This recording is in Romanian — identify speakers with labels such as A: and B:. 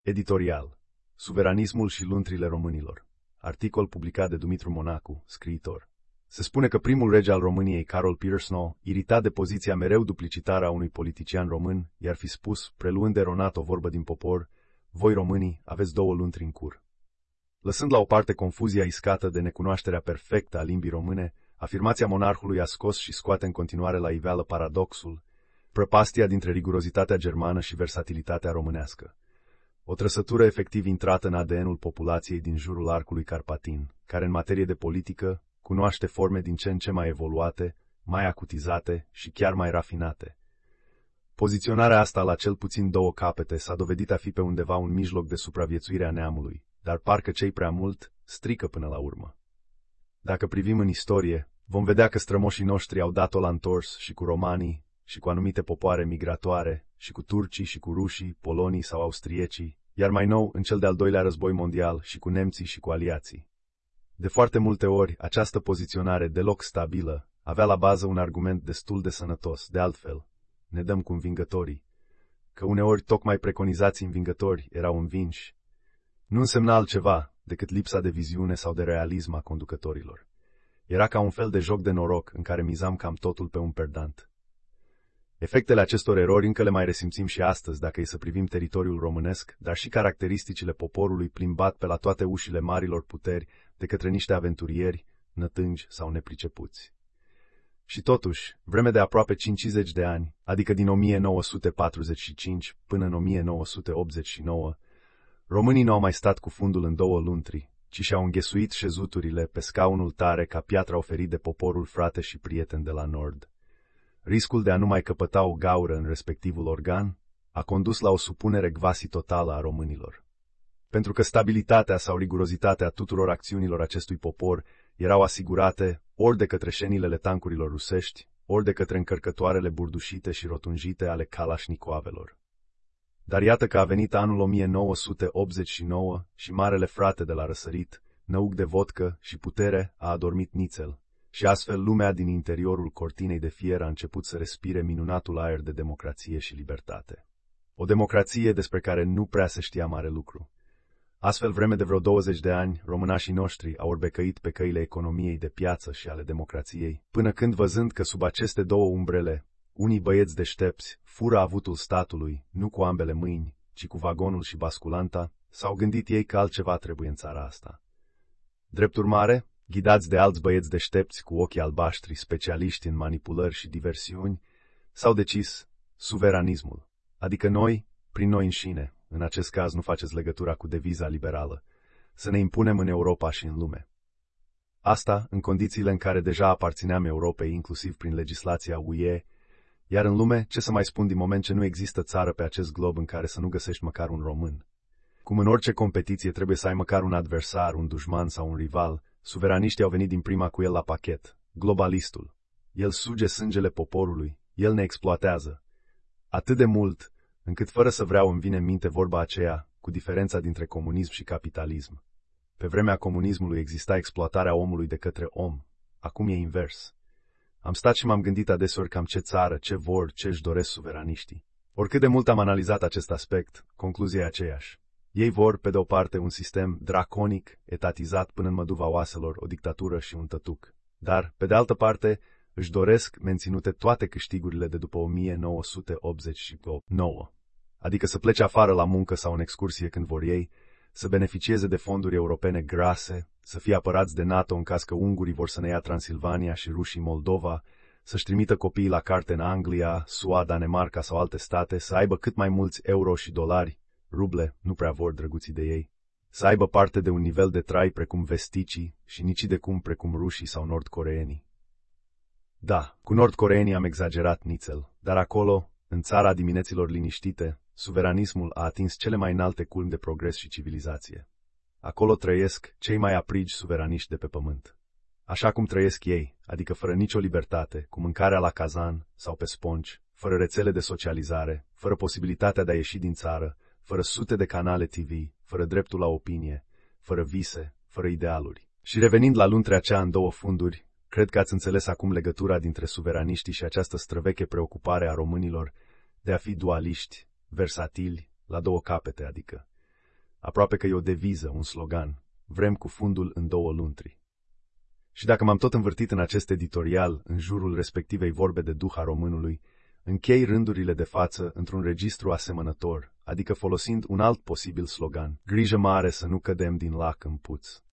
A: Editorial. Suveranismul și luntrile românilor. Articol publicat de Dumitru Monacu, scriitor. Se spune că primul rege al României, Carol Pearsnow, iritat de poziția mereu duplicitară a unui politician român, i-ar fi spus, preluând eronat o vorbă din popor: voi românii aveți două luntri în cur. Lăsând la o parte confuzia iscată de necunoașterea perfectă a limbii române, afirmația monarhului a scos și scoate în continuare la iveală paradoxul, prăpastia dintre rigurozitatea germană și versatilitatea românească. O trăsătură efectiv intrată în ADN-ul populației din jurul arcului carpatin, care în materie de politică cunoaște forme din ce în ce mai evoluate, mai acutizate și chiar mai rafinate. Poziționarea asta la cel puțin două capete s-a dovedit a fi pe undeva un mijloc de supraviețuire a neamului, dar parcă cei prea mult strică până la urmă. Dacă privim în istorie, vom vedea că strămoșii noștri au dat-o la întors și cu romanii, și cu anumite popoare migratoare, și cu turcii, și cu rușii, polonii sau austriecii, iar mai nou, în cel de-al doilea război mondial, și cu nemții și cu aliații. De foarte multe ori, această poziționare deloc stabilă avea la bază un argument destul de sănătos, de altfel, ne dăm cu învingătorii, că uneori tocmai preconizații învingători erau învinși. Nu însemna altceva decât lipsa de viziune sau de realism a conducătorilor. Era ca un fel de joc de noroc în care mizam cam totul pe un perdant. Efectele acestor erori încă le mai resimțim și astăzi dacă e să privim teritoriul românesc, dar și caracteristicile poporului plimbat pe la toate ușile marilor puteri de către niște aventurieri, nătângi sau nepricepuți. Și totuși, vreme de aproape 50 de ani, adică din 1945 până în 1989, românii nu au mai stat cu fundul în două luntri, ci și-au înghesuit șezuturile pe scaunul tare ca piatra oferit de poporul frate și prieten de la nord. Riscul de a nu mai căpăta o gaură în respectivul organ a condus la o supunere gvasi totală a românilor. Pentru că stabilitatea sau rigurozitatea tuturor acțiunilor acestui popor erau asigurate ori de către șenilele tancurilor rusești, ori de către încărcătoarele burdușite și rotunjite ale Kalashnicoavelor. Dar iată că a venit anul 1989 și marele frate de la răsărit, năuc de vodcă și putere, a adormit nițel. Și astfel lumea din interiorul cortinei de fier a început să respire minunatul aer de democrație și libertate. O democrație despre care nu prea se știa mare lucru. Astfel, vreme de vreo 20 de ani, românașii noștri au orbecăit pe căile economiei de piață și ale democrației, până când, văzând că sub aceste două umbrele, unii băieți deștepți fură avutul statului, nu cu ambele mâini, ci cu vagonul și basculanta, s-au gândit ei că altceva trebuie în țara asta. Drept urmare, ghidați de alți băieți deștepți cu ochii albaștri, specialiști în manipulări și diversiuni, s-au decis suveranismul, adică noi, prin noi înșine, în acest caz nu faceți legătura cu deviza liberală, să ne impunem în Europa și în lume. Asta în condițiile în care deja aparțineam Europei, inclusiv prin legislația UE, iar în lume, ce să mai spun din moment ce nu există țară pe acest glob în care să nu găsești măcar un român. Cum în orice competiție trebuie să ai măcar un adversar, un dușman sau un rival, suveraniștii au venit din prima cu el la pachet, globalistul. El suge sângele poporului, el ne exploatează. Atât de mult, încât fără să vreau îmi vine în minte vorba aceea, cu diferența dintre comunism și capitalism. Pe vremea comunismului exista exploatarea omului de către om, acum e invers. Am stat și m-am gândit adeseori cam ce țară, ce vor, ce își doresc suveraniștii. Oricât de mult am analizat acest aspect, concluzia e aceeași. Ei vor, pe de-o parte, un sistem draconic, etatizat până în măduva oaselor, o dictatură și un tătuc. Dar, pe de altă parte, își doresc menținute toate câștigurile de după 1989. Adică să plece afară la muncă sau în excursie când vor ei, să beneficieze de fonduri europene grase, să fie apărați de NATO în caz că ungurii vor să ne ia Transilvania și rușii Moldova, să-și trimită copiii la carte în Anglia, SUA, Danemarca sau alte state, să aibă cât mai mulți euro și dolari, ruble, nu prea vor drăguții de ei, să aibă parte de un nivel de trai precum vesticii și nici de cum precum rușii sau nordcoreenii. Da, cu nordcoreenii am exagerat nițel, dar acolo, în țara dimineților liniștite, suveranismul a atins cele mai înalte culmi de progres și civilizație. Acolo trăiesc cei mai aprigi suveraniști de pe pământ. Așa cum trăiesc ei, adică fără nicio libertate, cu mâncarea la cazan sau pe sponci, fără rețele de socializare, fără posibilitatea de a ieși din țară, fără sute de canale TV, fără dreptul la opinie, fără vise, fără idealuri. Și revenind la luntrea cea în două funduri, cred că ați înțeles acum legătura dintre suveraniștii și această străveche preocupare a românilor de a fi dualiști, versatili, la două capete, adică. Aproape că e o deviză, un slogan. Vrem cu fundul în 2 luntri. Și dacă m-am tot învârtit în acest editorial, în jurul respectivei vorbe de duh a românului, închei rândurile de față într-un registru asemănător, adică folosind un alt posibil slogan. Grijă mare să nu cădem din lac în puț.